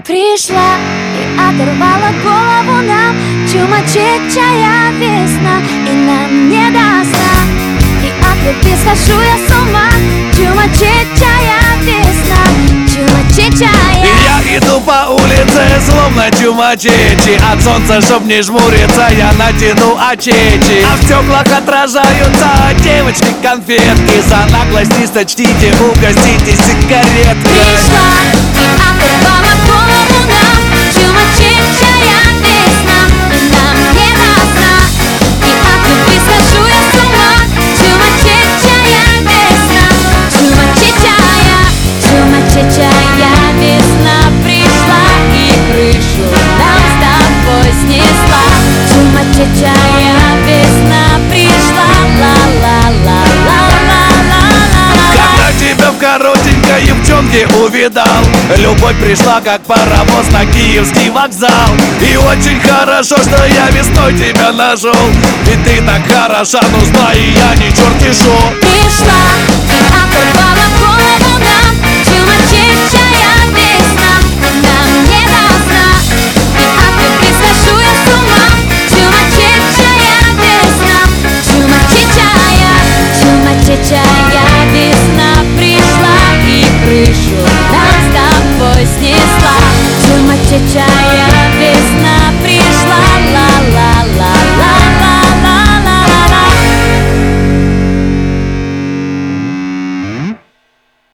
Пришла и оторвала голову нам чумачечая весна, и нам не до сна. И от любви схожу я с ума. Чумачечая весна, чумачечая. Я иду по улице, словно чумачечи. От солнца, чтоб не жмуриться, я натяну очечи. А в стеклах отражаются девочки конфетки. За наглость не сочтите, угостите сигареткой. Пришла и оторвала голову нам чумачечая весна, и нам не до сна. И от любви схожу я с ума. Чумачечая весна, чумачечая, чумачечая весна пришла и крышу нам с тобой снесла. Чумачечая весна пришла, ла-ла-ла-ла-ла-ла-ла. Когда тебя в коротенькой юбчонке увидал, любовь пришла как паровоз на Киевский вокзал. И очень хорошо, что я весной тебя нашел. Ведь ты так хороша, нужна, и я не черти шо. Пришла и оторвала голову нам чумачечая весна, нам не до сна. И от любви схожу я с ума. Чумачечая весна, чумачечая, чумачечая весна пришла и крышу нам с тобой снесла. Чумачечая